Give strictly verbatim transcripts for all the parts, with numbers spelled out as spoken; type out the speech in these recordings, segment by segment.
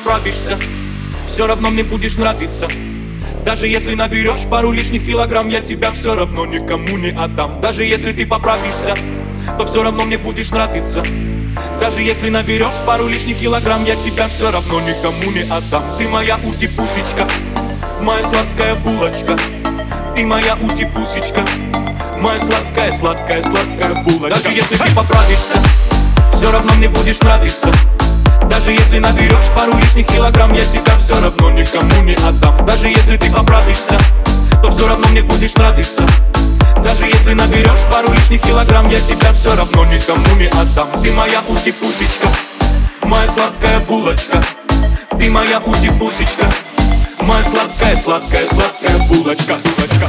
поправишься, все равно мне будешь нравиться. Даже если наберешь пару лишних килограмм, я тебя все равно никому не отдам. Даже если ты поправишься, то все равно мне будешь нравиться. Даже если наберешь пару лишних килограмм, я тебя все равно никому не отдам. Ты моя ути-пусечка, моя сладкая булочка. Ты моя ути-пусечка, моя сладкая, сладкая, сладкая булочка. Даже если ты поправишься, все равно мне будешь нравиться. Даже если наберешь пару лишних килограмм, я тебя все равно никому не отдам. Даже если ты поправишься, то все равно мне будешь нравиться. Даже если наберешь пару лишних килограмм, я тебя все равно никому не отдам. Ты моя ути-пусечка, моя сладкая булочка. Ты моя ути-пусечка, моя сладкая, сладкая, сладкая булочка, булочка.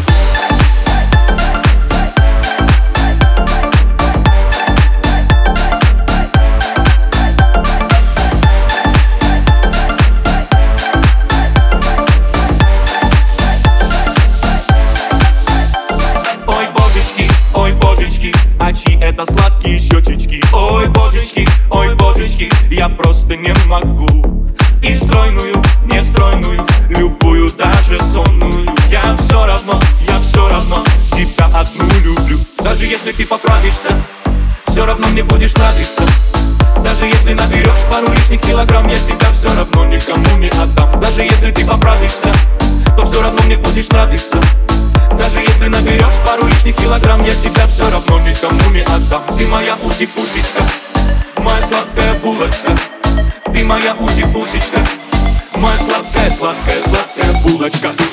А чьи это сладкие щечечки? Ой, божечки, ой, божечки, я просто не могу. И стройную, не стройную, любую, даже сонную, я все равно, я все равно тебя одну люблю. Даже если ты поправишься, все равно мне будешь нравиться. Даже если наберешь пару лишних килограмм, я тебя все равно никому не отдам. Даже если ты поправишься, то все равно мне будешь нравиться. Даже если наберешь пару лишних килограмм, я тебя все равно никому не отдам. Ты моя ути-пусечка, моя сладкая булочка. Ты моя ути-пусечка, моя сладкая, сладкая, сладкая булочка.